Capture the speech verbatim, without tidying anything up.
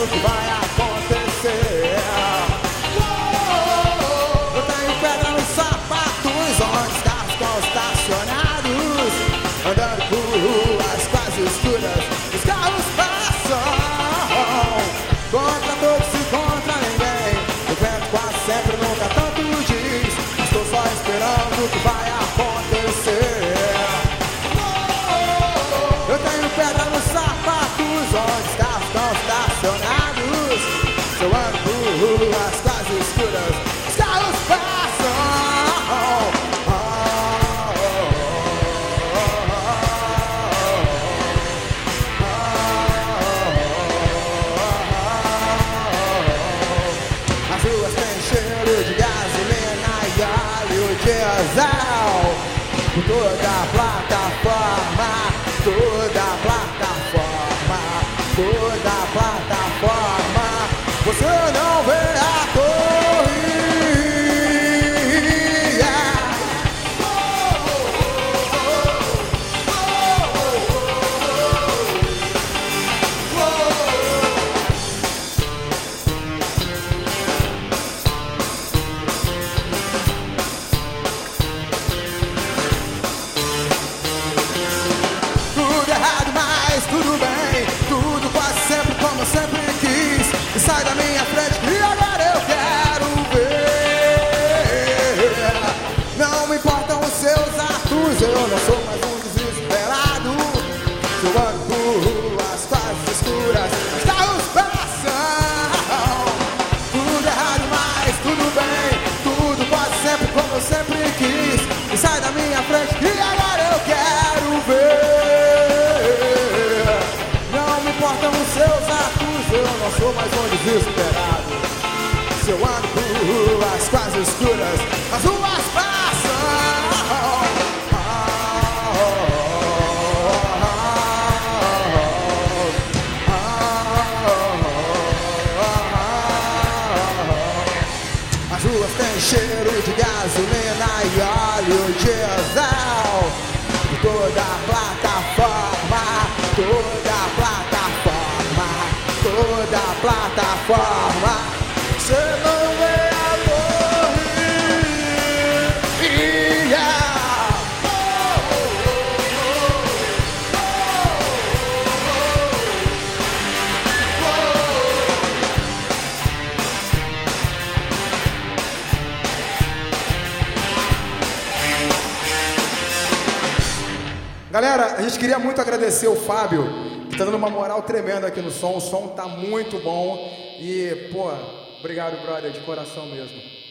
o que vai acontecer. Eu tenho pedra nos sapatos, onde os carros estão estacionados, andando por ruas quase escuras, os carros passam contra todos e contra ninguém. O vento quase sempre, nunca tanto diz, estou só esperando o que vai acontecer. Eu tenho pedra nos sapatos, onde os carros estão estacionados, eu ando por ruas quase escuras, os carros passam. As ruas têm cheiro de gasolina e óleo diesel por toda a plataforma, toda a plataforma, toda a plataforma. Você não vê a torre. Tudo errado, mas tudo bem, tudo quase sempre como eu sempre quis. E sai da minha frente e agora eu quero ver. Não me importam os seus atos, eu não sou mais um desesperado. Se eu ando por ruas quase escuras, os carros passam. Tudo errado, mas tudo bem, tudo quase sempre como eu sempre quis. E sai da minha frente e agora eu quero ver. Não me importam os seus atos, eu não sou mais um desesperado. Se eu ando por ruas quase escuras, as ruas passam. As ruas têm cheiro de gasolina e óleo diesel por toda a plataforma, toda a plataforma, toda a plataforma. Você não vê a torre. Yeah. Galera, a gente queria muito agradecer o Fábio, que tá dando uma moral tremenda aqui no som. O som tá muito bom. E, pô, obrigado, brother, de coração mesmo.